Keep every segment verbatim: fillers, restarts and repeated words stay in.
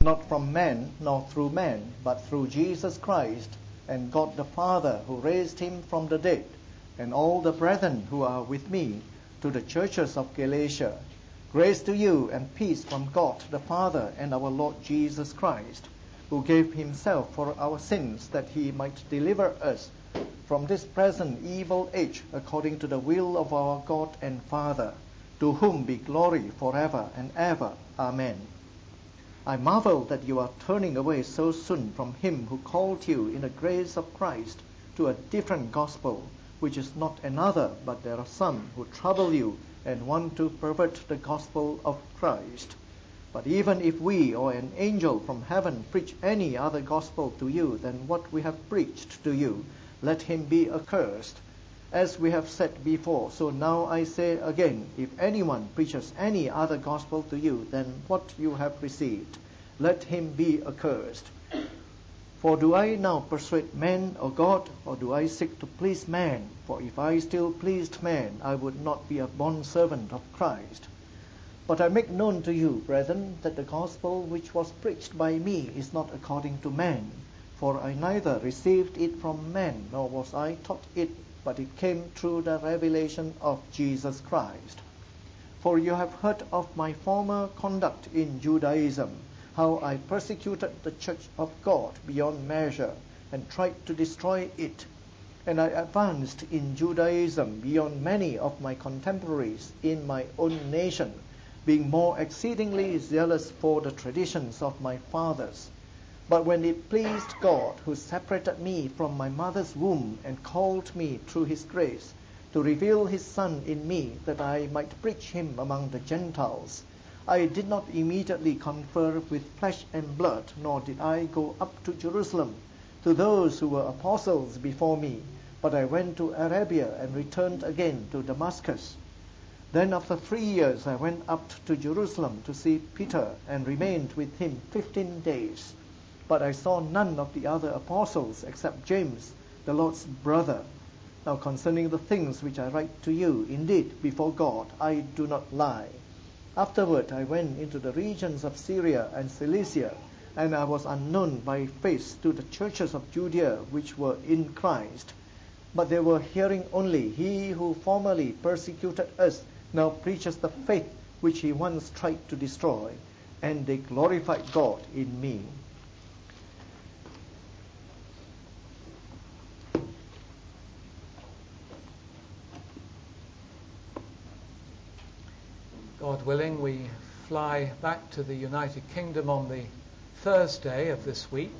not from man nor through man, but through Jesus Christ, and God the Father who raised him from the dead, and all the brethren who are with me, to the churches of Galatia. Grace to you and peace from God the Father and our Lord Jesus Christ, who gave himself for our sins, that he might deliver us from this present evil age, according to the will of our God and Father, to whom be glory forever and ever. Amen. I marvel that you are turning away so soon from him who called you in the grace of Christ to a different gospel, which is not another, but there are some who trouble you and want to pervert the gospel of Christ. But even if we or an angel from heaven preach any other gospel to you than what we have preached to you, let him be accursed. As we have said before, so now I say again, if anyone preaches any other gospel to you than what you have received, let him be accursed. For do I now persuade man or God, or do I seek to please man? For if I still pleased man, I would not be a bondservant of Christ. But I make known to you, brethren, that the gospel which was preached by me is not according to man. For I neither received it from man, nor was I taught it, but it came through the revelation of Jesus Christ. For you have heard of my former conduct in Judaism, how I persecuted the church of God beyond measure, and tried to destroy it. And I advanced in Judaism beyond many of my contemporaries in my own nation, being more exceedingly zealous for the traditions of my fathers. But when it pleased God, who separated me from my mother's womb and called me through his grace, to reveal his Son in me, that I might preach him among the Gentiles, I did not immediately confer with flesh and blood, nor did I go up to Jerusalem to those who were apostles before me, but I went to Arabia and returned again to Damascus. Then after three years I went up to Jerusalem to see Peter, and remained with him fifteen days. But I saw none of the other apostles except James, the Lord's brother. Now concerning the things which I write to you, indeed, before God, I do not lie. Afterward I went into the regions of Syria and Cilicia, and I was unknown by face to the churches of Judea which were in Christ. But they were hearing only, he who formerly persecuted us now preaches the faith which he once tried to destroy, and they glorified God in me. God willing, we fly back to the United Kingdom on the Thursday of this week,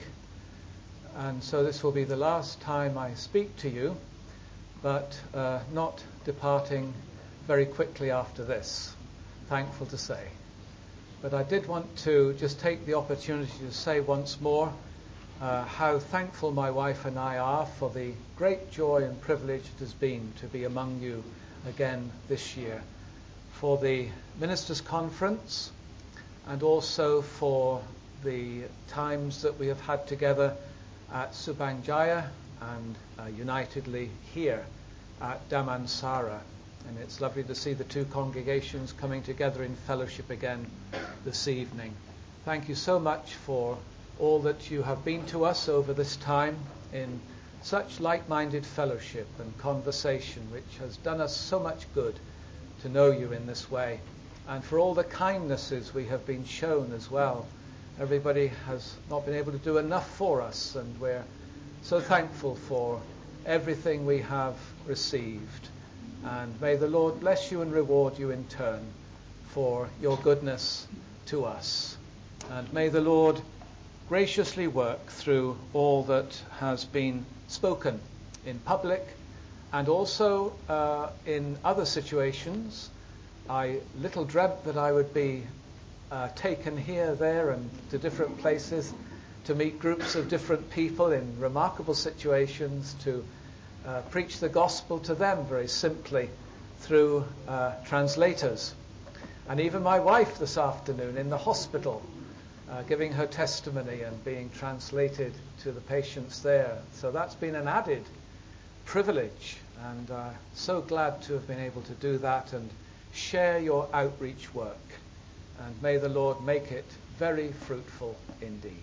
and so this will be the last time I speak to you, but uh, not departing very quickly after this, thankful to say. But I did want to just take the opportunity to say once more uh, how thankful my wife and I are for the great joy and privilege it has been to be among you again this year, for the Ministers' Conference, and also for the times that we have had together at Subang and uh, unitedly here at Damansara. And it's lovely to see the two congregations coming together in fellowship again this evening. Thank you so much for all that you have been to us over this time in such like-minded fellowship and conversation, which has done us so much good to know you in this way, and for all the kindnesses we have been shown as well. Everybody has not been able to do enough for us, and we're so thankful for everything we have received. And may the Lord bless you and reward you in turn for your goodness to us. And may the Lord graciously work through all that has been spoken in public, and also uh, in other situations. I little dreamt that I would be uh, taken here, there, and to different places to meet groups of different people in remarkable situations, to uh, preach the gospel to them very simply through uh, translators. And even my wife this afternoon in the hospital, uh, giving her testimony and being translated to the patients there. So that's been an added privilege, and uh, so glad to have been able to do that and share your outreach work. And may the Lord make it very fruitful indeed.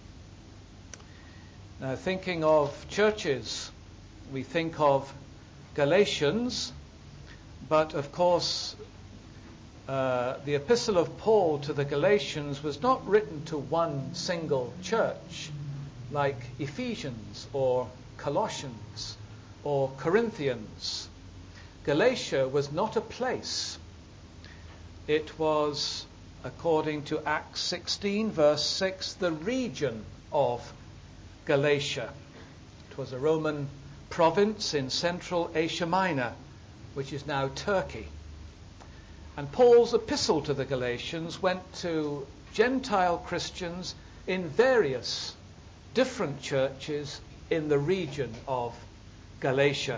Now, thinking of churches, we think of Galatians, but of course uh, the epistle of Paul to the Galatians was not written to one single church like Ephesians or Colossians or Corinthians. Galatia was not a place. It was, according to Acts sixteen verse six, the region of Galatia. It was a Roman province in central Asia Minor, which is now Turkey. And Paul's epistle to the Galatians went to Gentile Christians in various different churches in the region of Galatia.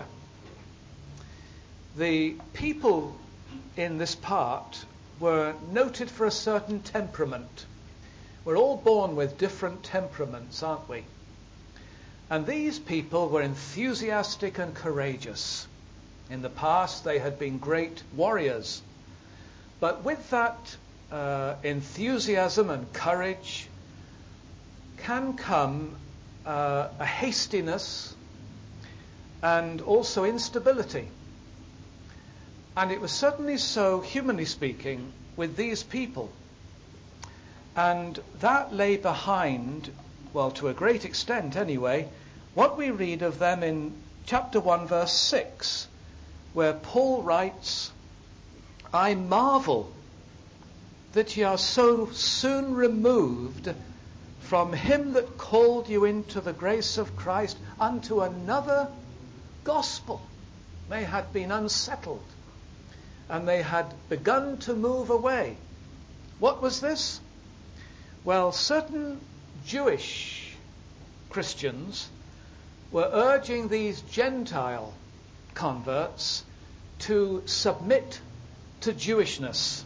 The people in this part were noted for a certain temperament. We're all born with different temperaments, aren't we? And these people were enthusiastic and courageous. In the past, they had been great warriors. But with that uh, enthusiasm and courage can come uh, a hastiness and also instability. And it was certainly so, humanly speaking, with these people. And that lay behind, well, to a great extent anyway, what we read of them in chapter one, verse six, where Paul writes, I marvel that ye are so soon removed from him that called you into the grace of Christ unto another gospel. They had been unsettled, and they had begun to move away. What was this? Well, certain Jewish Christians were urging these Gentile converts to submit to Jewishness.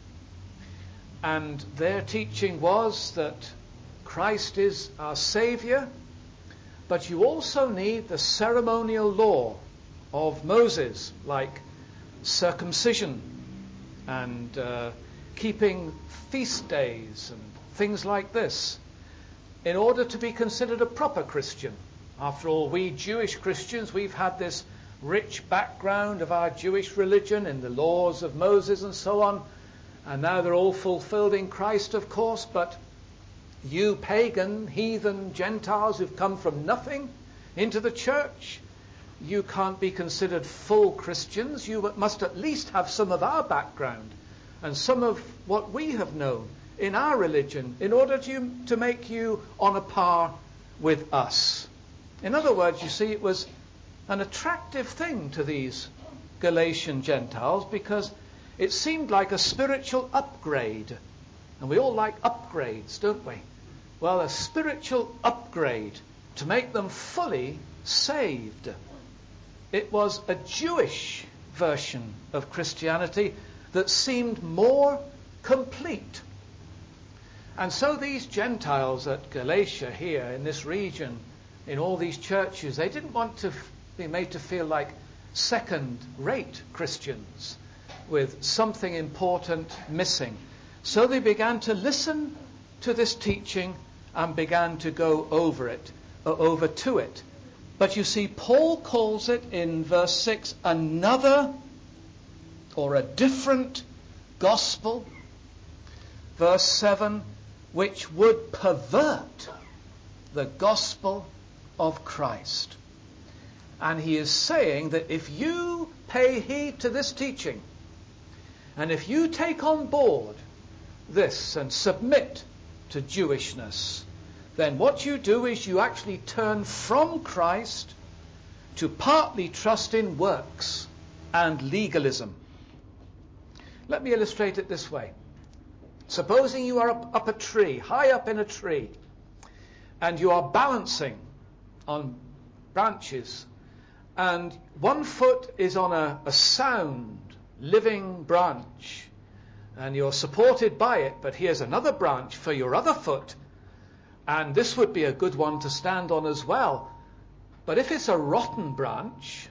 And their teaching was that Christ is our Saviour, but you also need the ceremonial law of Moses, like circumcision and uh, keeping feast days and things like this, in order to be considered a proper Christian. After all, we Jewish Christians, we've had this rich background of our Jewish religion in the laws of Moses and so on, and now they're all fulfilled in Christ, of course, but you pagan, heathen Gentiles who've come from nothing into the church, you can't be considered full Christians. You must at least have some of our background and some of what we have known in our religion in order to, to make you on a par with us. In other words, you see, it was an attractive thing to these Galatian Gentiles because it seemed like a spiritual upgrade. And we all like upgrades, don't we? Well, a spiritual upgrade to make them fully saved. It was a Jewish version of Christianity that seemed more complete. And so these Gentiles at Galatia here in this region, in all these churches, they didn't want to f- be made to feel like second-rate Christians with something important missing. So they began to listen to this teaching and began to go over it, uh, over to it. But you see, Paul calls it in verse six another or a different gospel. Verse seven, which would pervert the gospel of Christ. And he is saying that if you pay heed to this teaching, and if you take on board this and submit to Jewishness, then what you do is you actually turn from Christ to partly trust in works and legalism. Let me illustrate it this way. Supposing you are up, up a tree, high up in a tree, and you are balancing on branches, and one foot is on a, a sound, living branch, and you're supported by it, but here's another branch for your other foot, and this would be a good one to stand on as well. But if it's a rotten branch,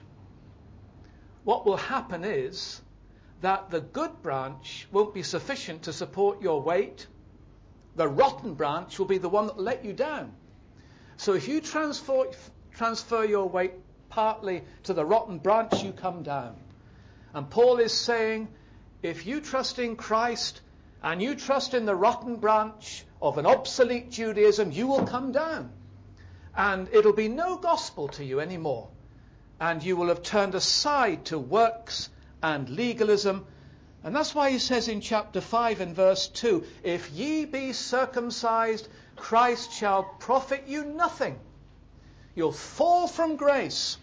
what will happen is that the good branch won't be sufficient to support your weight The rotten branch will be the one that will let you down. So if you transfer, transfer your weight partly to the rotten branch, you come down. And Paul is saying, if you trust in Christ and you trust in the rotten branch of an obsolete Judaism, you will come down. And it'll be no gospel to you anymore. And you will have turned aside to works and legalism. And that's why he says in chapter five and verse two, if ye be circumcised, Christ shall profit you nothing. You'll fall from grace.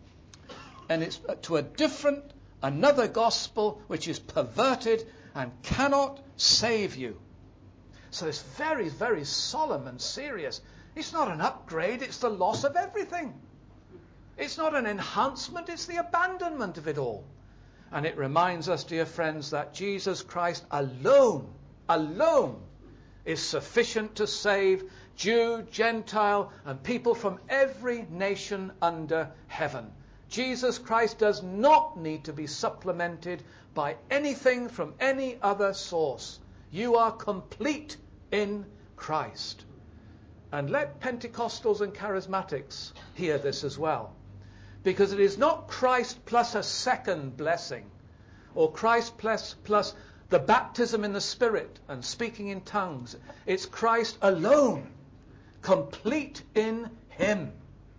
And it's to a different, another gospel which is perverted and cannot save you. So it's very, very solemn and serious. It's not an upgrade, it's the loss of everything. It's not an enhancement, it's the abandonment of it all. And it reminds us, dear friends, that Jesus Christ alone, alone, is sufficient to save Jew, Gentile, and people from every nation under heaven. Jesus Christ does not need to be supplemented by anything from any other source. You are complete in Christ. And let Pentecostals and Charismatics hear this as well. Because it is not Christ plus a second blessing, or Christ plus, plus the baptism in the Spirit and speaking in tongues. It's Christ alone, complete in Him.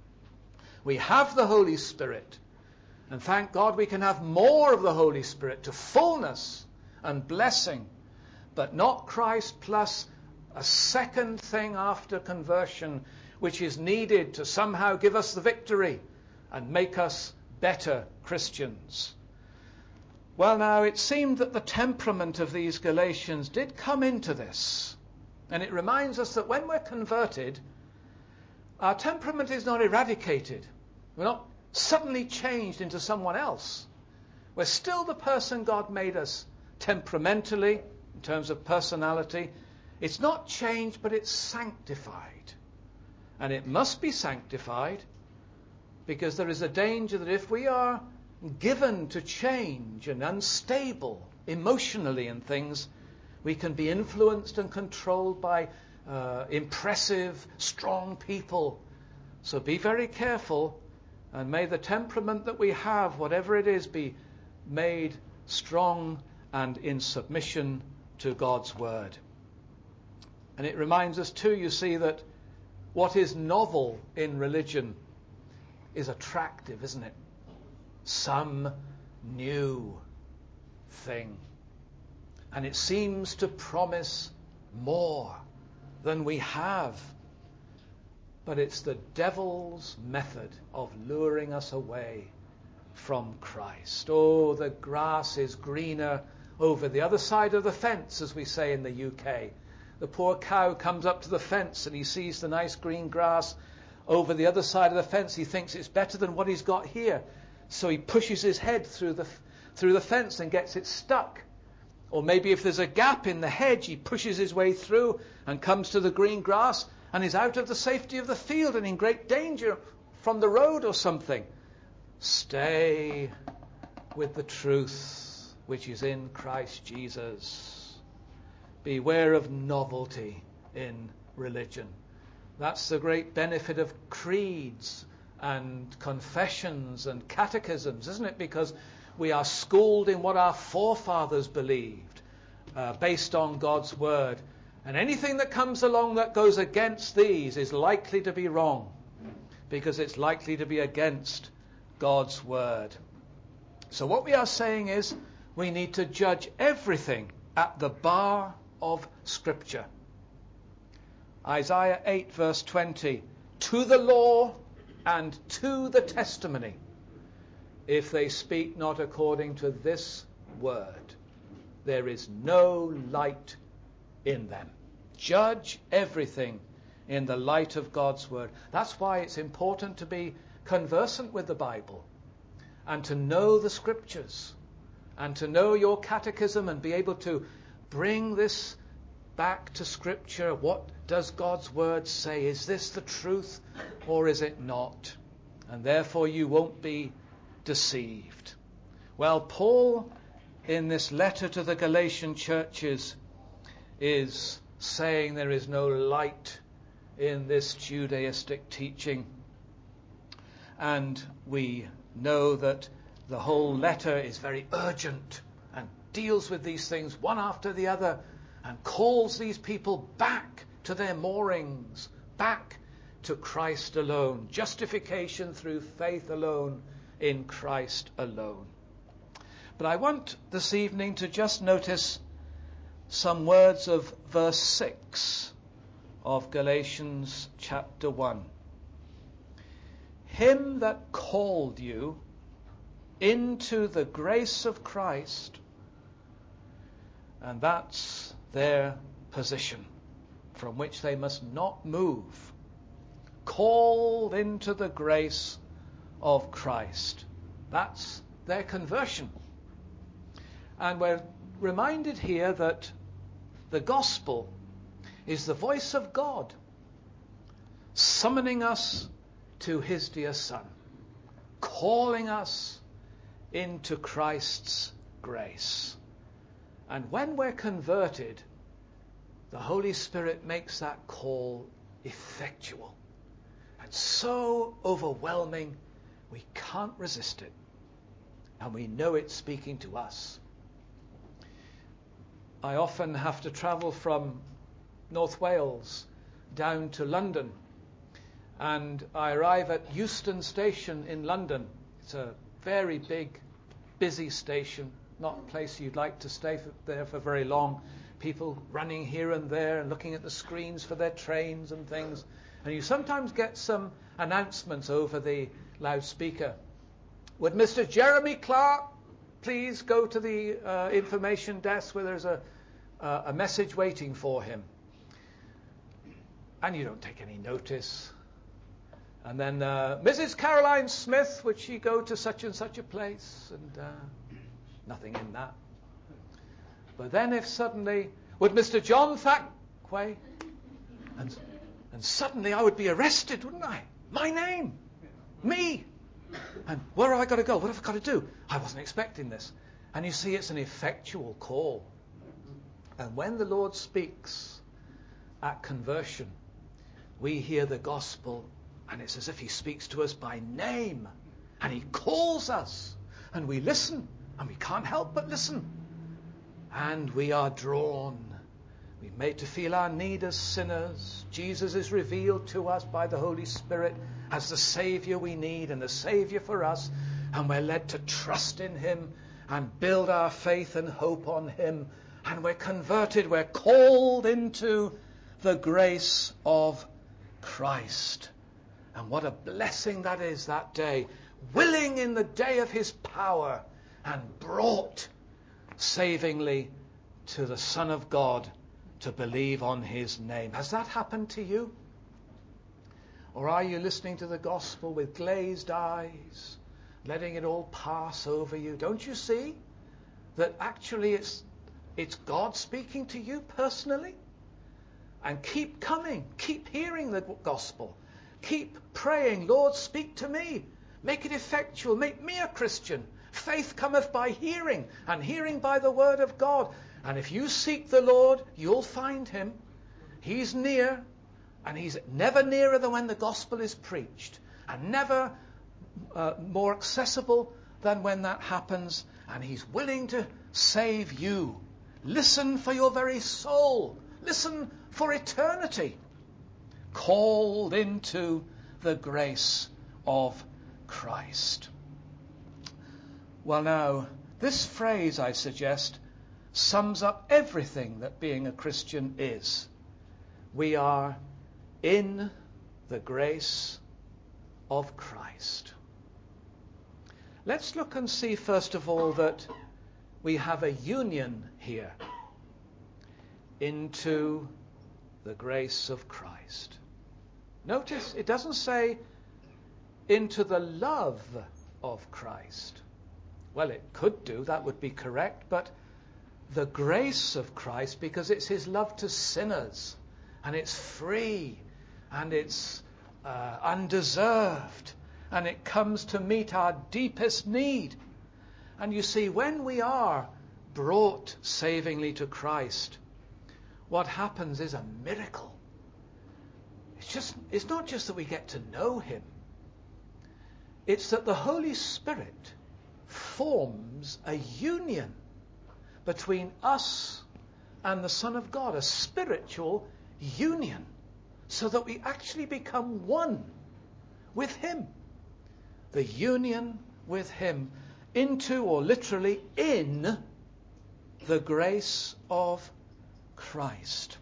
We have the Holy Spirit, and thank God we can have more of the Holy Spirit to fullness and blessing, but not Christ plus a second thing after conversion, which is needed to somehow give us the victory and make us better Christians. Well, now, it seemed that the temperament of these Galatians did come into this. And it reminds us that when we're converted, our temperament is not eradicated. We're not suddenly changed into someone else. We're still the person God made us temperamentally, in terms of personality. It's not changed, but it's sanctified. And it must be sanctified because there is a danger that if we are given to change and unstable emotionally and things, we can be influenced and controlled by uh, impressive, strong people. So be very careful, and may the temperament that we have, whatever it is, be made strong and in submission to God's word. And it reminds us too, you see, that what is novel in religion is attractive, isn't it? Some new thing. And it seems to promise more than we have. But it's the devil's method of luring us away from Christ. Oh, the grass is greener over the other side of the fence, as we say in the U K. The poor cow comes up to the fence and he sees the nice green grass over the other side of the fence. He thinks it's better than what he's got here. So he pushes his head through the through the fence and gets it stuck. Or maybe if there's a gap in the hedge, he pushes his way through and comes to the green grass and is out of the safety of the field and in great danger from the road or something. Stay with the truth which is in Christ Jesus. Beware of novelty in religion. That's the great benefit of creeds and confessions and catechisms, isn't it? Because we are schooled in what our forefathers believed, uh, based on God's word. And anything that comes along that goes against these is likely to be wrong, because it's likely to be against God's word. So what we are saying is we need to judge everything at the bar of Scripture. Isaiah eight verse twenty, to the law and to the testimony, if they speak not according to this word, there is no light in them. Judge everything in the light of God's word. That's why it's important to be conversant with the Bible and to know the Scriptures and to know your catechism and be able to bring this back to Scripture. What does God's word say? Is this the truth or is it not? And therefore you won't be deceived. Well, Paul, in this letter to the Galatian churches, is saying there is no light in this Judaistic teaching. And we know that the whole letter is very urgent and deals with these things one after the other and calls these people back to their moorings, back to Christ alone. Justification through faith alone, in Christ alone. But I want this evening to just notice some words of verse six of Galatians chapter one. Him that called you into the grace of Christ, and that's their position from which they must not move. Called into the grace of Christ. That's their conversion. And we're reminded here that the gospel is the voice of God summoning us to his dear Son, calling us into Christ's grace. And when we're converted, the Holy Spirit makes that call effectual and so overwhelming we can't resist it, and we know it's speaking to us. I often have to travel from North Wales down to London, and I arrive at Euston Station in London. It's a very big, busy station, not a place you'd like to stay for, there for very long. People running here and there and looking at the screens for their trains and things. And you sometimes get some announcements over the loudspeaker. Would Mister Jeremy Clark please go to the uh, information desk where there's a, uh, a message waiting for him? And you don't take any notice. And then uh, Missus Caroline Smith, would she go to such and such a place? And uh, nothing in that. But then if suddenly, would Mister John Thackway? And, and suddenly I would be arrested, wouldn't I? My name. Me. And where have I got to go? What have I got to do? I wasn't expecting this. And you see, it's an effectual call. And when the Lord speaks at conversion, we hear the gospel, and it's as if he speaks to us by name, and he calls us, and we listen, and we can't help but listen, and we are drawn. We're made to feel our need as sinners. Jesus is revealed to us by the Holy Spirit as the Saviour we need and the Saviour for us, and we're led to trust in him and build our faith and hope on him, and we're converted. We're called into the grace of Christ. And what a blessing that is, that day, willing in the day of his power, and brought savingly to the Son of God to believe on his name. Has that happened to you? Or are you listening to the gospel with glazed eyes, letting it all pass over you? Don't you see that actually it's it's God speaking to you personally? And keep coming, keep hearing the gospel. Keep praying, Lord, speak to me. Make it effectual. Make me a Christian. Faith cometh by hearing, and hearing by the word of God. And if you seek the Lord, you'll find him. He's near, and he's never nearer than when the gospel is preached, and never uh, more accessible than when that happens. And he's willing to save you. Listen for your very soul. Listen for eternity. Called into the grace of Christ. Well, now, this phrase, I suggest, sums up everything that being a Christian is. We are in the grace of Christ. Let's look and see, first of all, that we have a union here into the grace of Christ. Notice it doesn't say into the love of Christ. Well, it could do, that would be correct, but the grace of Christ, because it's his love to sinners, and it's free, and it's uh, undeserved, and it comes to meet our deepest need. And you see, when we are brought savingly to Christ, what happens is a miracle. It's just, it's not just that we get to know him. It's that the Holy Spirit forms a union between us and the Son of God, a spiritual union, so that we actually become one with him. The union with him into, or literally in, the grace of Christ.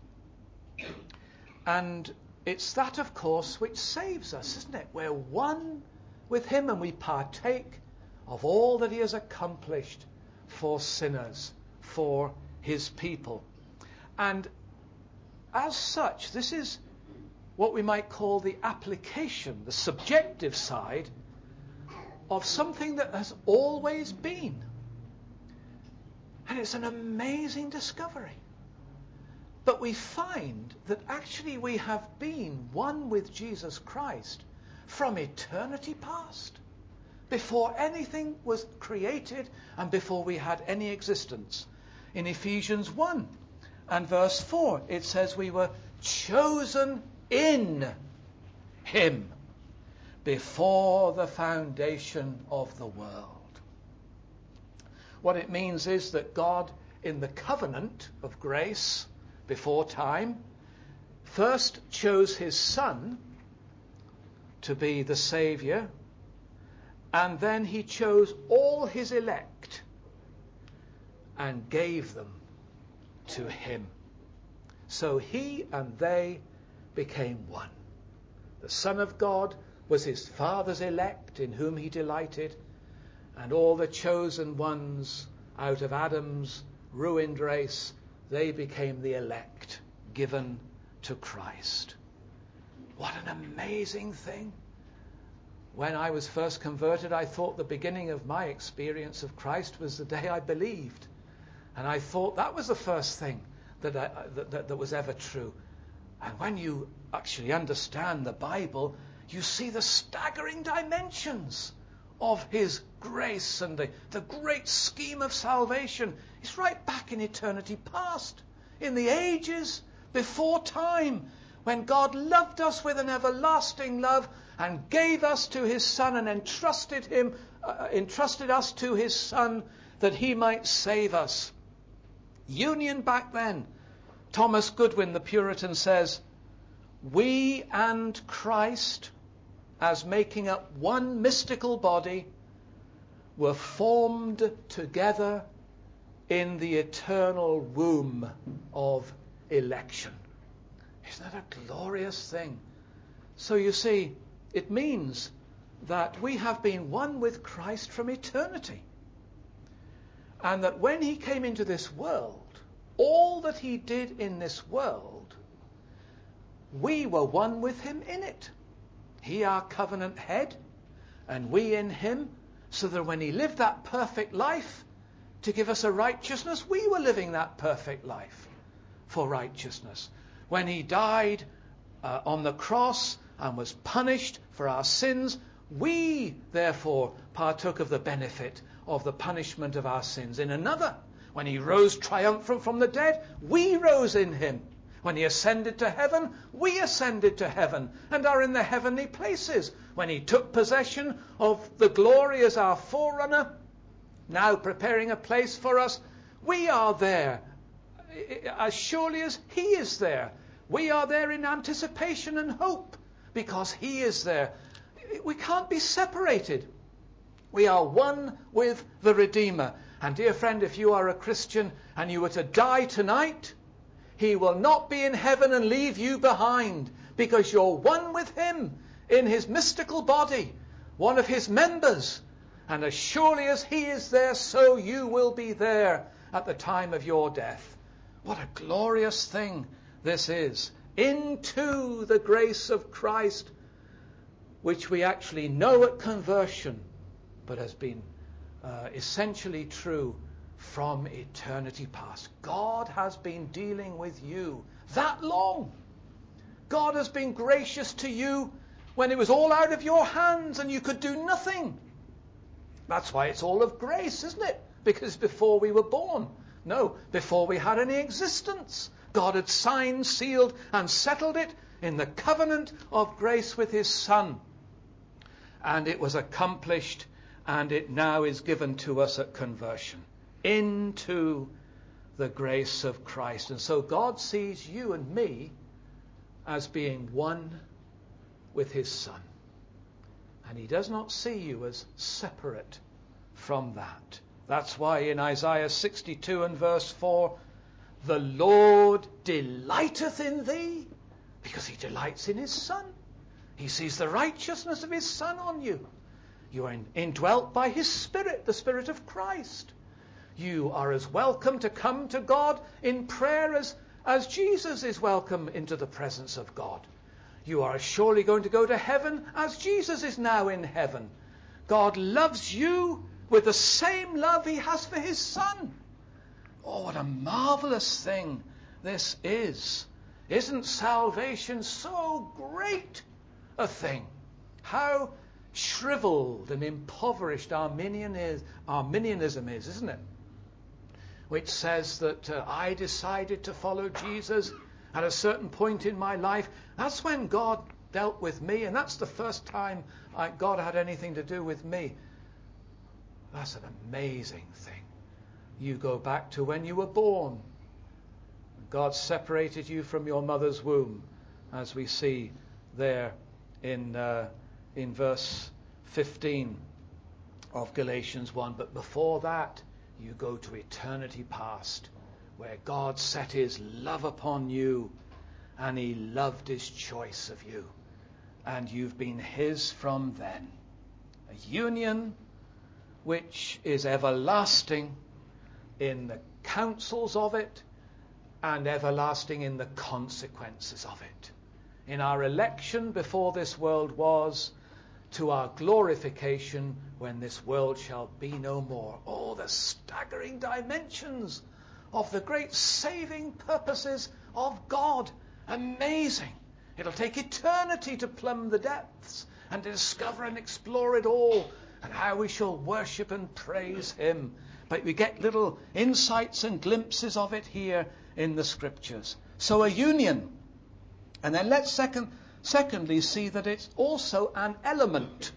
And it's that, of course, which saves us, isn't it? We're one with him and we partake of all that he has accomplished for sinners, for his people. And as such, this is what we might call the application, the subjective side of something that has always been. And it's an amazing discovery. But we find that actually we have been one with Jesus Christ from eternity past, before anything was created and before we had any existence. In Ephesians one and verse four, it says we were chosen in him before the foundation of the world. What it means is that God, in the covenant of grace before time, first chose his Son to be the Saviour, and then he chose all his elect and gave them to him. So he and they became one. The Son of God was his Father's elect in whom he delighted, and all the chosen ones out of Adam's ruined race, they became the elect given to Christ. What an amazing thing. When I was first converted, I thought the beginning of my experience of Christ was the day I believed. And I thought that was the first thing that, I, that, that, that was ever true. And when you actually understand the Bible, you see the staggering dimensions of his grace and the, the great scheme of salvation. It's right back in eternity past, in the ages before time, when God loved us with an everlasting love and gave us to his Son and entrusted him, uh, entrusted us to his Son that he might save us. Union back then. Thomas Goodwin, the Puritan, says, "We and Christ, as making up one mystical body, were formed together in the eternal womb of election." Isn't that a glorious thing? So you see, it means that we have been one with Christ from eternity. And that when he came into this world, all that he did in this world, we were one with him in it. He, our covenant head, and we in him, so that when he lived that perfect life to give us a righteousness, we were living that perfect life for righteousness. When he died uh, on the cross and was punished for our sins, we therefore partook of the benefit of the punishment of our sins in another. When he rose triumphant from the dead, we rose in him. When he ascended to heaven, we ascended to heaven and are in the heavenly places. When he took possession of the glory as our forerunner, now preparing a place for us, we are there as surely as he is there. We are there in anticipation and hope because he is there. We can't be separated. We are one with the Redeemer. And dear friend, if you are a Christian and you were to die tonight, he will not be in heaven and leave you behind, because you're one with him in his mystical body, one of his members. And as surely as he is there, so you will be there at the time of your death. What a glorious thing this is. Into the grace of Christ, which we actually know at conversion, but has been uh, essentially true from eternity past. God has been dealing with you that long. God has been gracious to you when it was all out of your hands and you could do nothing. That's why it's all of grace, isn't it? Because before we were born. No, before we had any existence. God had signed, sealed, and settled it in the covenant of grace with his Son. And it was accomplished, and it now is given to us at conversion into the grace of Christ. And so God sees you and me as being one with his Son. And he does not see you as separate from that. That's why in Isaiah sixty-two and verse four, the Lord delighteth in thee, because he delights in his Son. He sees the righteousness of his Son on you. You are indwelt by his Spirit, the Spirit of Christ. You are as welcome to come to God in prayer as, as Jesus is welcome into the presence of God. You are as surely going to go to heaven as Jesus is now in heaven. God loves you with the same love he has for his Son. Oh, what a marvelous thing this is. Isn't salvation so great a thing? How shriveled and impoverished Arminian is, Arminianism is, isn't it? Which says that uh, I decided to follow Jesus at a certain point in my life. That's when God dealt with me, and that's the first time I, God had anything to do with me. That's an amazing thing. You go back to when you were born. God separated you from your mother's womb, as we see there in uh, in verse fifteen of Galatians one. But before that, you go to eternity past, where God set his love upon you, and he loved his choice of you, and you've been his from then. A union which is everlasting in the counsels of it, and everlasting in the consequences of it. In our election before this world was, to our glorification when this world shall be no more. Oh, the staggering dimensions of the great saving purposes of God. Amazing. It'll take eternity to plumb the depths and to discover and explore it all, and how we shall worship and praise him. But we get little insights and glimpses of it here in the Scriptures. So a union. And then let's second, secondly see that it's also an element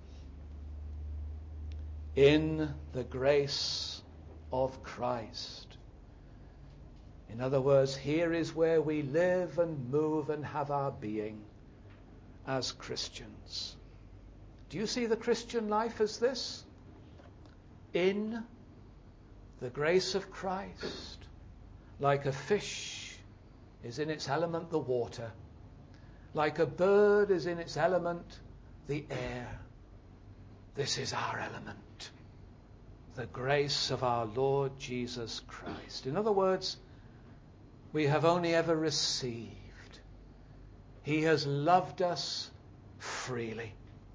in the grace of Christ. In other words, here is where we live and move and have our being as Christians. Do you see the Christian life as this? In the grace of Christ. Like a fish is in its element the water. Like a bird is in its element the air. This is our element. The grace of our Lord Jesus Christ. In other words, we have only ever received. He has loved us freely.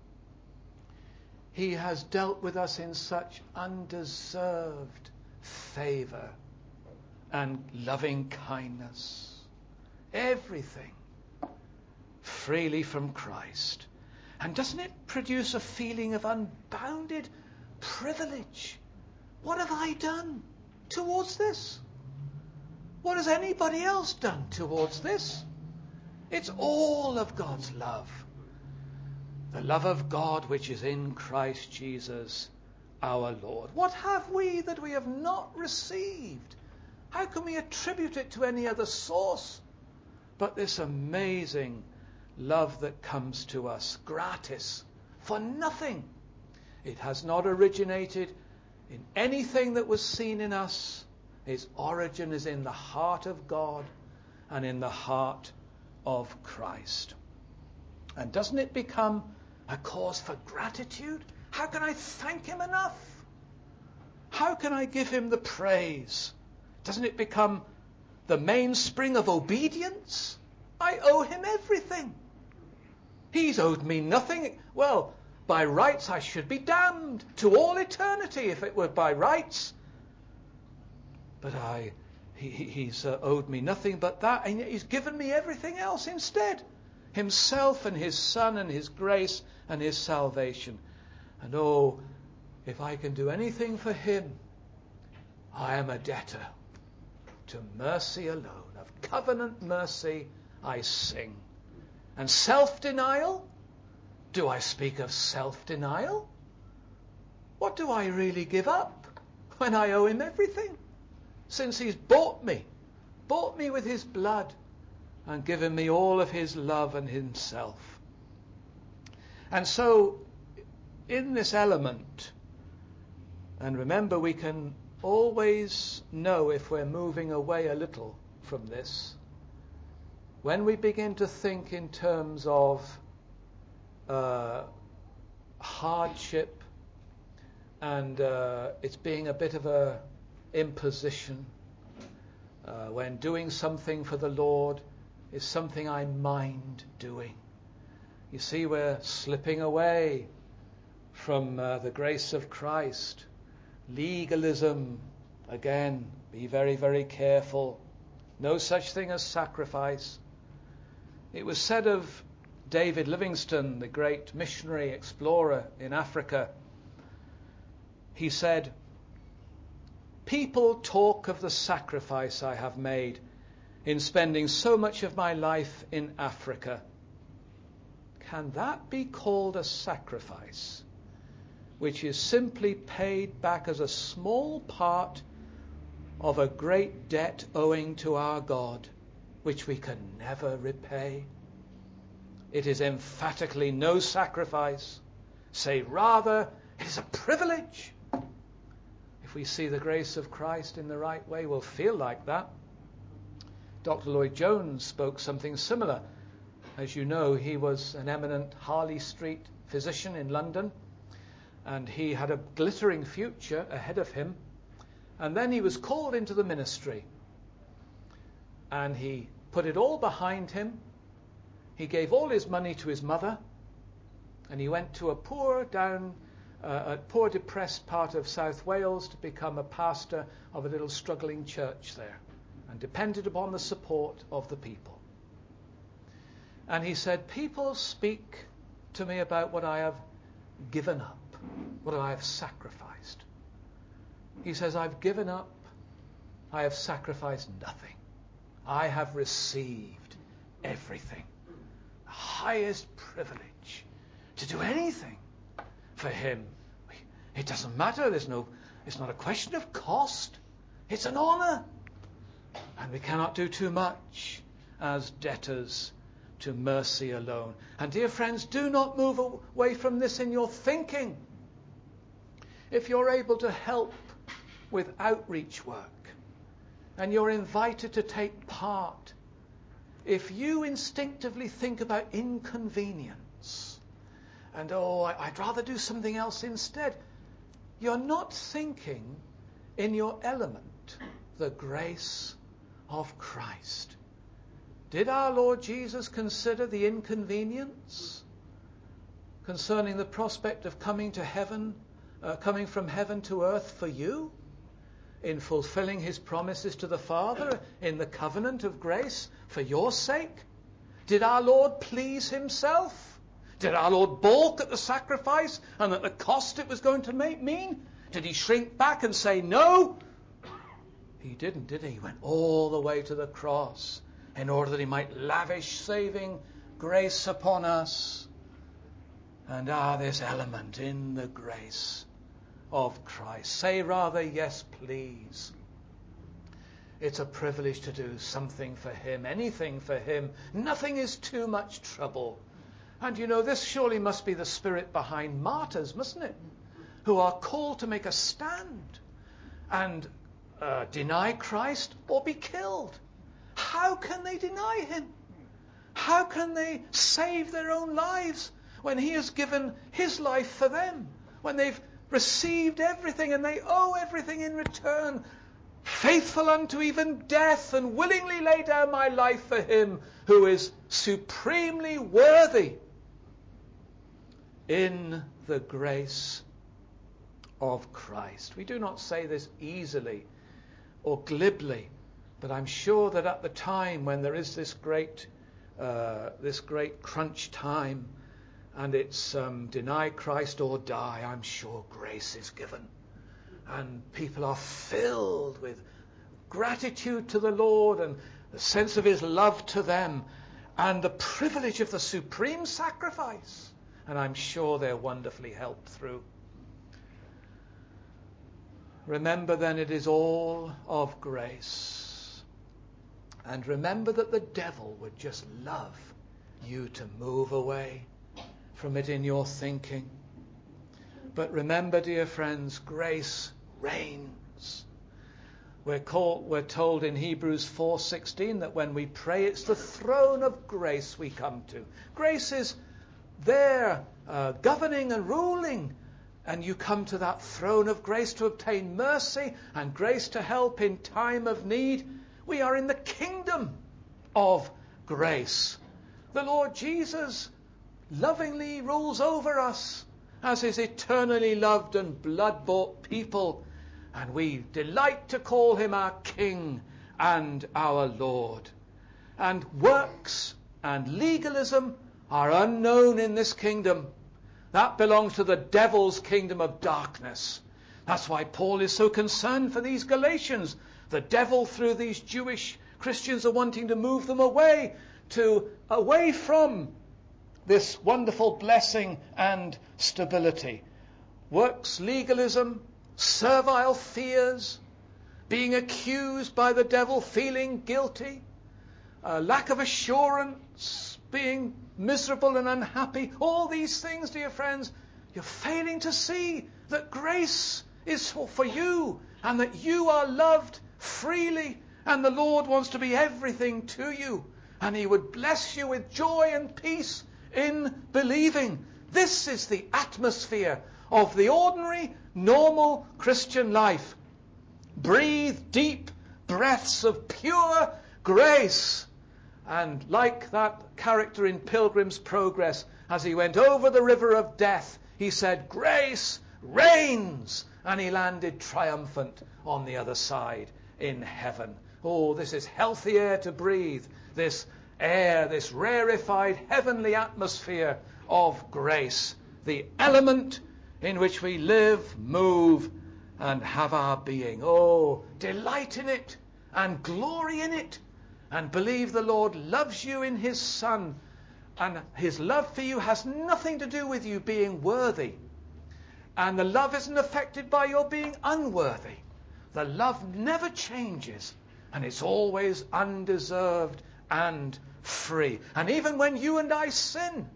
He has dealt with us in such undeserved favour and loving kindness. Everything freely from Christ. And doesn't it produce a feeling of unbounded privilege? What have I done towards this? What has anybody else done towards this? It's all of God's love. The love of God which is in Christ Jesus our Lord. What have we that we have not received? How can we attribute it to any other source but this amazing love that comes to us gratis, for nothing? It has not originated in anything that was seen in us. Its origin is in the heart of God and in the heart of Christ. And doesn't it become a cause for gratitude? How can I thank him enough? How can I give him the praise? Doesn't it become the mainspring of obedience? I owe him everything. He's owed me nothing. Well, by rights I should be damned to all eternity if it were by rights. But I, he, he's uh, owed me nothing but that, and yet he's given me everything else instead. Himself and his Son and his grace and his salvation. And oh, if I can do anything for him, I am a debtor. to mercy alone. Of covenant mercy I sing. And self-denial? Do I speak of self-denial? What do I really give up when I owe him everything? Since he's bought me, bought me with his blood, and given me all of his love and himself. And so, in this element, and remember, we can always know if we're moving away a little from this, when we begin to think in terms of uh, hardship, and uh, it's being a bit of a imposition, uh, when doing something for the Lord is something I mind doing. You see, we're slipping away from uh, the grace of Christ. Legalism, again, be very, very careful. No such thing as sacrifice. It was said of David Livingstone, the great missionary explorer in Africa, he said, "People talk of the sacrifice I have made in spending so much of my life in Africa. Can that be called a sacrifice, which is simply paid back as a small part of a great debt owing to our God, which we can never repay? It is emphatically no sacrifice. Say rather, it is a privilege." If we see the grace of Christ in the right way, we'll feel like that. Doctor Lloyd Jones spoke something similar. As you know, he was an eminent Harley Street physician in London, and he had a glittering future ahead of him. And then he was called into the ministry, and he put it all behind him. He gave all his money to his mother, and he went to a poor down, uh, a poor depressed part of South Wales to become a pastor of a little struggling church there, and depended upon the support of the people. And he said, "People speak to me about what I have given up, what I have sacrificed." He says, "I've given up, I have sacrificed nothing. I have received everything. The highest privilege to do anything for him. It doesn't matter, there's no, it's not a question of cost. It's an honour. And we cannot do too much as debtors to mercy alone." And dear friends, do not move away from this in your thinking. If you're able to help with outreach work, and you're invited to take part, if you instinctively think about inconvenience, and oh, I'd rather do something else instead, you're not thinking in your element the grace of Christ. Did our Lord Jesus consider the inconvenience concerning the prospect of coming to heaven, uh, coming from heaven to earth for you, in fulfilling his promises to the Father in the covenant of grace for your sake? Did our Lord please himself? Did our Lord balk at the sacrifice and at the cost it was going to make, mean? Did he shrink back and say no? He didn't, did he? He went all the way to the cross in order that he might lavish saving grace upon us. And ah, this element in the grace of Christ. Say rather, yes, please. It's a privilege to do something for him, anything for him. Nothing is too much trouble. And you know, this surely must be the spirit behind martyrs, mustn't it? Who are called to make a stand and uh, deny Christ or be killed. How can they deny him? How can they save their own lives when he has given his life for them? When they've received everything and they owe everything in return. Faithful unto even death, and willingly lay down my life for him who is supremely worthy. In the grace of Christ. We do not say this easily or glibly, but I'm sure that at the time when there is this great, uh, this great crunch time, and it's um, deny Christ or die, I'm sure grace is given. And people are filled with gratitude to the Lord and the sense of his love to them and the privilege of the supreme sacrifice. And I'm sure they're wonderfully helped through. Remember then, it is all of grace. And remember that the devil would just love you to move away from it in your thinking. But remember, dear friends, grace reigns. We're, called, we're told in Hebrews four sixteen that when we pray, it's the throne of grace we come to. Grace is there, uh, governing and ruling. And you come to that throne of grace to obtain mercy and grace to help in time of need. We are in the kingdom of grace. The Lord Jesus lovingly rules over us as his eternally loved and blood-bought people. And we delight to call him our King and our Lord. And works and legalism are unknown in this kingdom. That belongs to the devil's kingdom of darkness. That's why Paul is so concerned for these Galatians. The devil, through these Jewish Christians, are wanting to move them away to away from this wonderful blessing and stability. Works legalism, servile fears, being accused by the devil, feeling guilty, a lack of assurance, being miserable and unhappy. All these things, dear friends, you're failing to see that grace is for you and that you are loved freely, and the Lord wants to be everything to you, and he would bless you with joy and peace in believing. This is the atmosphere of the ordinary, normal Christian life. Breathe deep breaths of pure grace. And like that character in Pilgrim's Progress, as he went over the river of death, he said, "Grace reigns," and he landed triumphant on the other side in heaven. Oh, this is healthy air to breathe, this air, this rarefied heavenly atmosphere of grace, the element in which we live, move, and have our being. Oh, delight in it and glory in it, and believe the Lord loves you in his Son, and his love for you has nothing to do with you being worthy, and the love isn't affected by your being unworthy. The love never changes, and it's always undeserved and free. And even when you and I sin,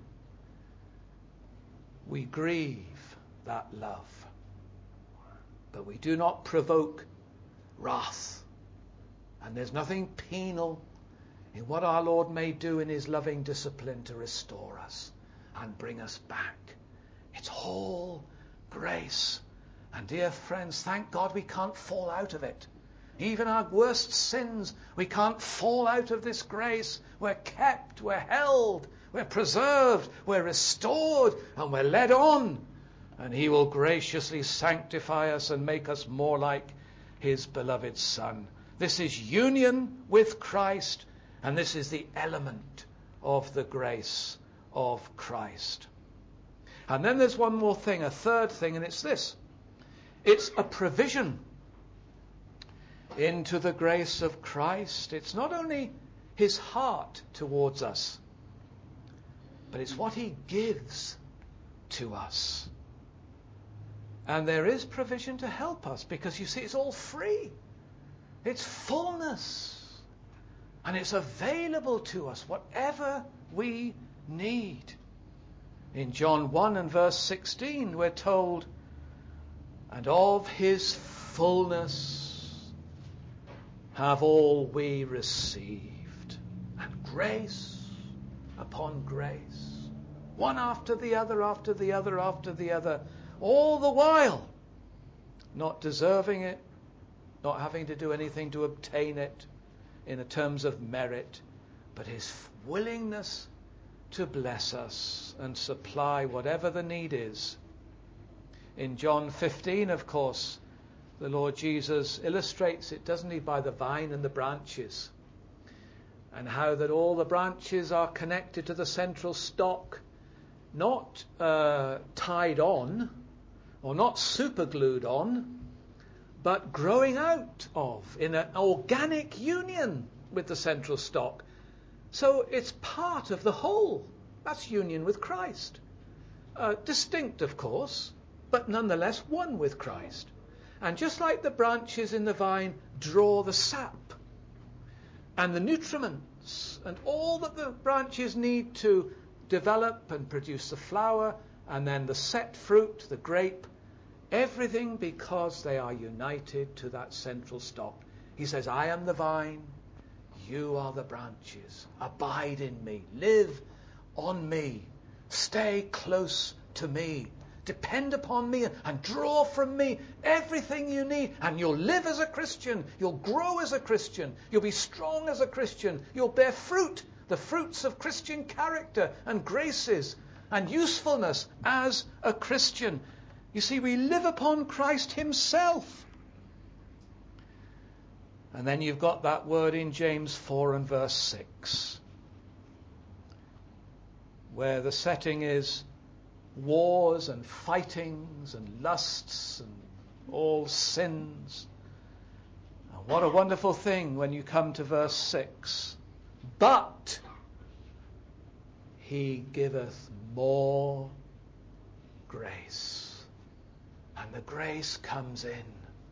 we grieve that love, but we do not provoke wrath. And there's nothing penal in what our Lord may do in his loving discipline to restore us and bring us back. It's all grace. And dear friends, thank God we can't fall out of it. Even our worst sins, we can't fall out of this grace. We're kept, we're held, we're preserved, we're restored, and we're led on. And he will graciously sanctify us and make us more like his beloved Son. This is union with Christ, and this is the element of the grace of Christ. And then there's one more thing, a third thing, and it's this. It's a provision into the grace of Christ. It's not only his heart towards us, but it's what he gives to us. And there is provision to help us, because you see, it's all free. It's fullness. And it's available to us, whatever we need. In John one and verse sixteen, we're told, "And of his fullness have all we received." And grace upon grace. One after the other, after the other, after the other. All the while not deserving it, not having to do anything to obtain it in terms of merit, but his willingness to bless us and supply whatever the need is. In John fifteen, of course, the Lord Jesus illustrates it, doesn't he, by the vine and the branches, and how that all the branches are connected to the central stock, not uh, tied on or not superglued on, but growing out of, in an organic union with the central stock. So it's part of the whole. That's union with Christ. Uh, distinct, of course, but nonetheless one with Christ. And just like the branches in the vine draw the sap and the nutriments and all that the branches need to develop and produce the flower and then the set fruit, the grape, everything because they are united to that central stock. He says, I am the vine, you are the branches. Abide in me, live on me, stay close to me, depend upon me and draw from me everything you need, and you'll live as a Christian, you'll grow as a Christian, you'll be strong as a Christian, you'll bear fruit, the fruits of Christian character and graces and usefulness as a Christian. You see, we live upon Christ himself. And then you've got that word in James four and verse six, where the setting is wars and fightings and lusts and all sins. And what a wonderful thing when you come to verse six. But he giveth more grace. And the grace comes in.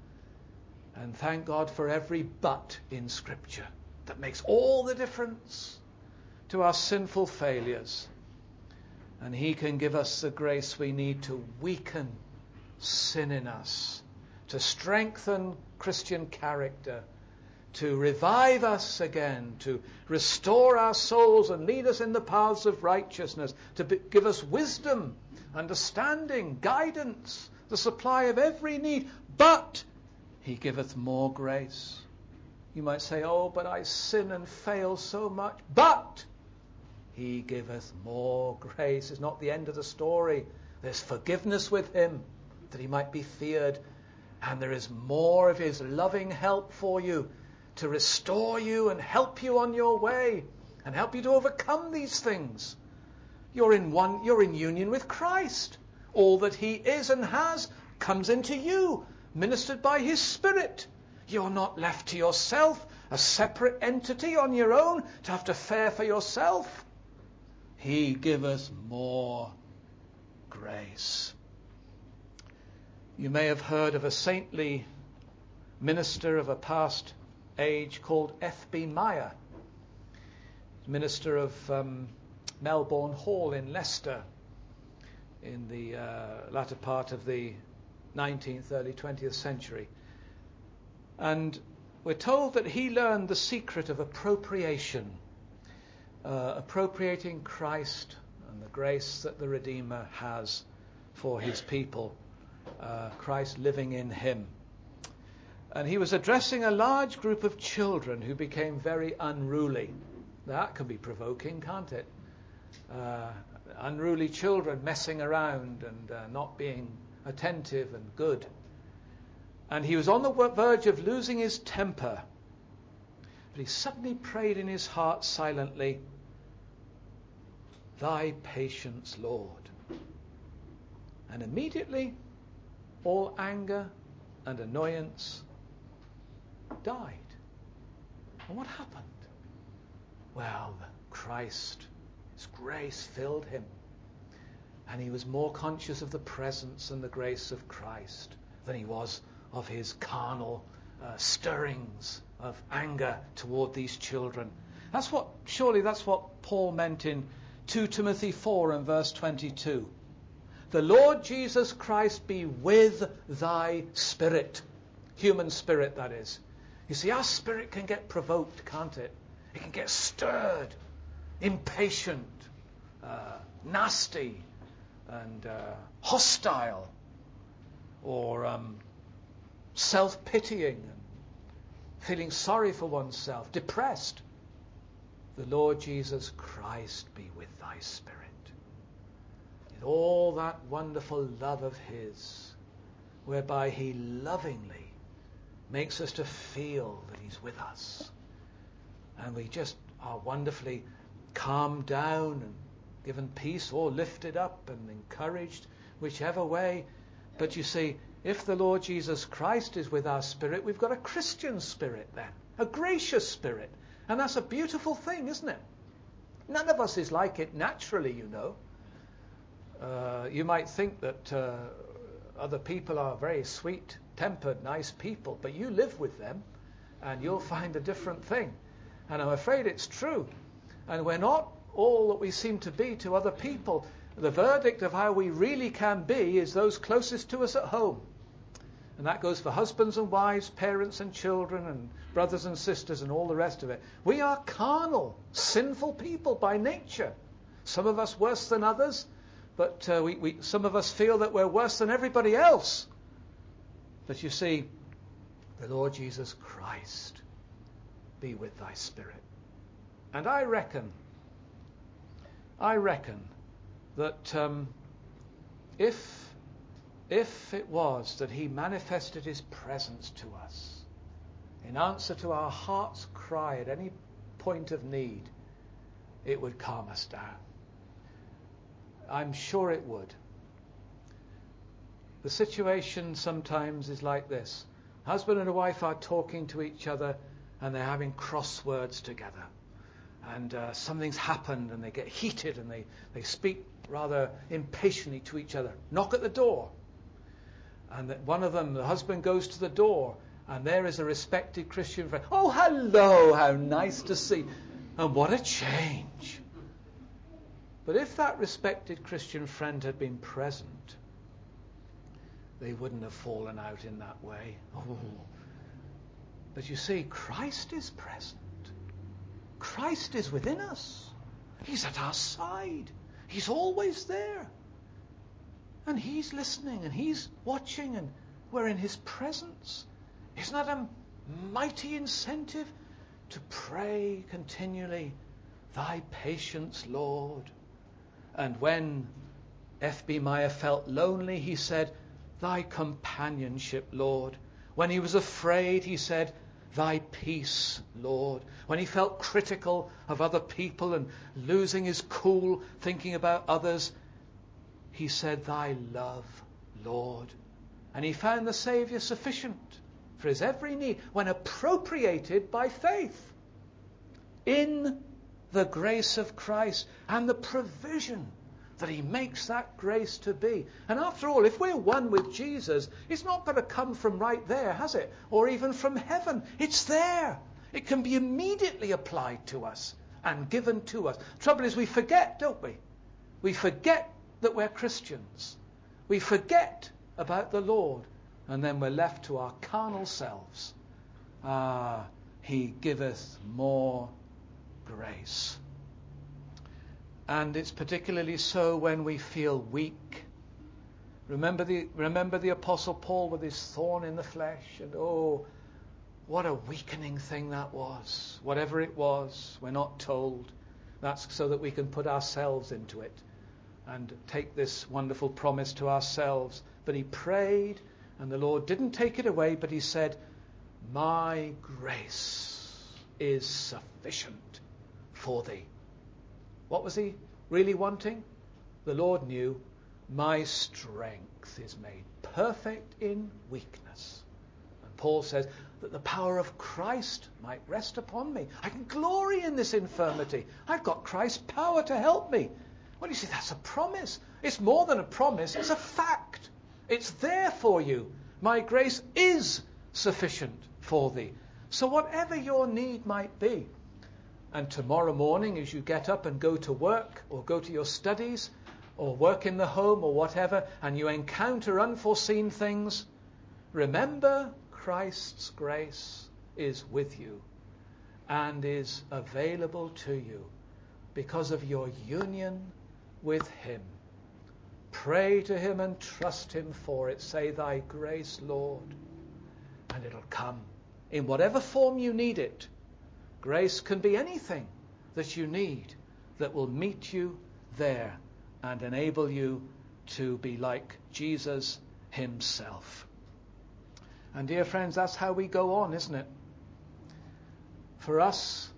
And thank God for every but in Scripture that makes all the difference to our sinful failures. And he can give us the grace we need to weaken sin in us, to strengthen Christian character, to revive us again, to restore our souls and lead us in the paths of righteousness, to be, give us wisdom, understanding, guidance, the supply of every need. But he giveth more grace. You might say, oh, but I sin and fail so much. But he giveth more grace. It's not the end of the story. There's forgiveness with him, that he might be feared. And there is more of his loving help for you, to restore you and help you on your way, and help you to overcome these things. You're in one, you're in union with Christ. All that he is and has comes into you, ministered by his Spirit. You're not left to yourself, a separate entity on your own, to have to fare for yourself. He giveth more grace. You may have heard of a saintly minister of a past age called F B Meyer, minister of um, Melbourne Hall in Leicester in the uh, latter part of the nineteenth, early twentieth century. And we're told that he learned the secret of appropriation, uh, appropriating Christ and the grace that the Redeemer has for his people, uh, Christ living in him. And he was addressing a large group of children who became very unruly. That can be provoking, can't it? Uh, unruly children messing around and uh, not being attentive and good. And he was on the verge of losing his temper. But he suddenly prayed in his heart silently, Thy patience, Lord. And immediately all anger and annoyance died. And what happened? Well, Christ, his grace filled him. And he was more conscious of the presence and the grace of Christ than he was of his carnal uh, stirrings of anger toward these children. That's what, surely that's what Paul meant in Second Timothy four and verse twenty-two. The Lord Jesus Christ be with thy spirit. Human spirit, that is. You see, our spirit can get provoked, can't it? It can get stirred, impatient, uh, nasty, and uh, hostile, or um, self-pitying, and feeling sorry for oneself, depressed. The Lord Jesus Christ be with thy spirit. With all that wonderful love of his, whereby he lovingly makes us to feel that he's with us. And we just are wonderfully calmed down and given peace, or lifted up and encouraged, whichever way. But you see, If the Lord Jesus Christ is with our spirit, we've got a Christian spirit then, a gracious spirit. And that's a beautiful thing, isn't it? None of us is like it naturally, you know. Uh, you might think that uh, other people are very sweet-tempered, nice people, but you live with them and you'll find a different thing. And I'm afraid it's true. And we're not all that we seem to be to other people. The verdict of how we really can be is those closest to us at home. And that goes for husbands and wives, parents and children, and brothers and sisters, and all the rest of it. We are carnal, sinful people by nature. Some of us worse than others, but uh, we, we, some of us feel that we're worse than everybody else. But you see, the Lord Jesus Christ be with thy spirit. And I reckon, I reckon that um, if if it was that he manifested his presence to us in answer to our heart's cry at any point of need, it would calm us down. I'm sure it would. The situation sometimes is like this. Husband and a wife are talking to each other and they're having crosswords together. And uh, something's happened and they get heated and they, they speak rather impatiently to each other. Knock at the door. And that one of them, the husband, goes to the door and there is a respected Christian friend. Oh, hello, how nice to see. And what a change. But if that respected Christian friend had been present, they wouldn't have fallen out in that way. Oh. But you see, Christ is present. Christ is within us. He's at our side. He's always there. And he's listening and he's watching and we're in his presence. Isn't that a mighty incentive to pray continually, thy patience, Lord? And when F B Meyer felt lonely, he said, thy companionship, Lord. When he was afraid, he said, thy peace, Lord. When he felt critical of other people and losing his cool, thinking about others, he said, thy love, Lord. And he found the Saviour sufficient for his every need when appropriated by faith in the grace of Christ and the provision that he makes that grace to be. And after all, if we're one with Jesus, it's not going to come from right there, has it? Or even from heaven. It's there. It can be immediately applied to us and given to us. Trouble is we forget, don't we? We forget that we're Christians. We forget about the Lord. And then we're left to our carnal selves. Ah, he giveth more grace. And it's particularly so when we feel weak. Remember the remember the Apostle Paul with his thorn in the flesh, and oh, what a weakening thing that was. Whatever it was, we're not told. That's so that we can put ourselves into it and take this wonderful promise to ourselves. But he prayed, and the Lord didn't take it away, but he said, my grace is sufficient for thee. What was he really wanting? The Lord knew, my strength is made perfect in weakness. And Paul says that the power of Christ might rest upon me. I can glory in this infirmity. I've got Christ's power to help me. Well, you see, that's a promise. It's more than a promise. It's a fact. It's there for you. My grace is sufficient for thee. So whatever your need might be, and tomorrow morning as you get up and go to work or go to your studies or work in the home or whatever, and you encounter unforeseen things, remember Christ's grace is with you and is available to you because of your union with him. Pray to him and trust him for it. Say, thy grace, Lord, and it'll come in whatever form you need it. Grace can be anything that you need that will meet you there and enable you to be like Jesus himself. And dear friends, that's how we go on, isn't it? For us,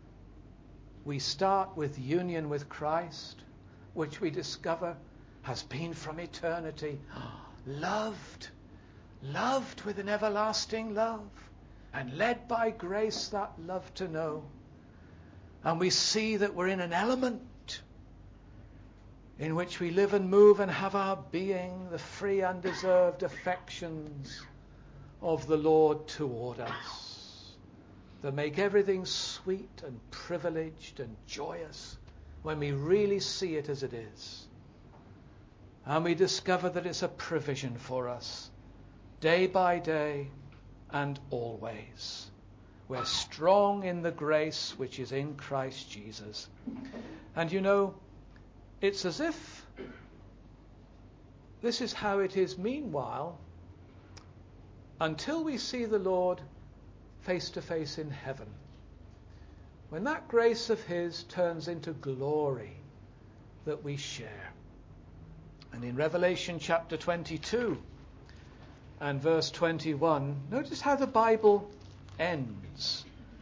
we start with union with Christ, which we discover has been from eternity loved loved with an everlasting love, and led by grace that love to know. And we see that we're in an element in which we live and move and have our being, the free, undeserved affections of the Lord toward us, that make everything sweet and privileged and joyous when we really see it as it is. And we discover that it's a provision for us, day by day and always. We're strong in the grace which is in Christ Jesus. And you know, it's as if this is how it is meanwhile, until we see the Lord face to face in heaven, when that grace of his turns into glory that we share. And in Revelation chapter twenty-two and verse twenty-one, notice how the Bible ends.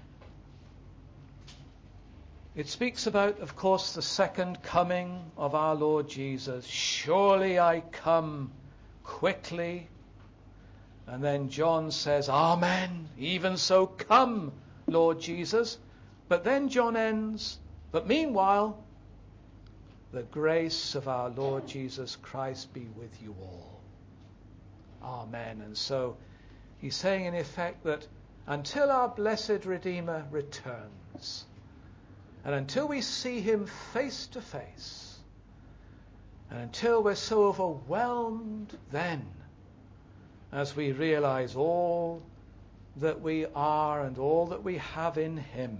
It speaks about, of course, the second coming of our Lord Jesus. Surely I come quickly. And then John says, Amen. Even so come, Lord Jesus. But then John ends, but meanwhile, the grace of our Lord Jesus Christ be with you all. Amen. And so he's saying in effect that until our blessed Redeemer returns, and until we see him face to face, and until we're so overwhelmed then, as we realize all that we are and all that we have in him,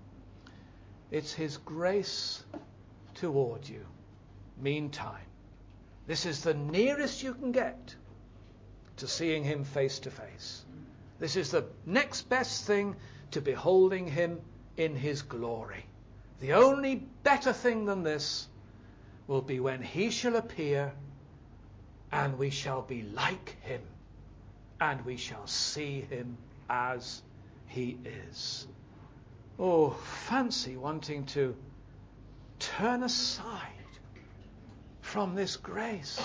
it's his grace toward you. Meantime, this is the nearest you can get to seeing him face to face. This is the next best thing to beholding him in his glory. The only better thing than this will be when he shall appear, and we shall be like him, and we shall see him as he is. Oh, fancy wanting to turn aside from this grace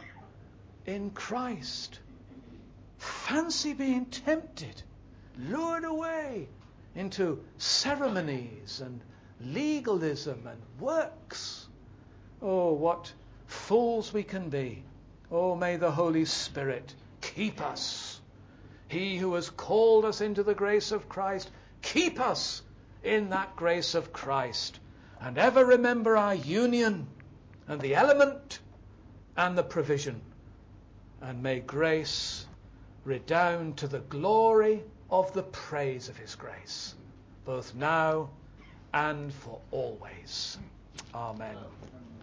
in Christ. Fancy being tempted, lured away into ceremonies and legalism and works. Oh, what fools we can be. Oh, may the Holy Spirit keep us. He who has called us into the grace of Christ, keep us in that grace of Christ. And ever remember our union and the element and the provision. And may grace redound to the glory of the praise of his grace, both now and for always. Amen.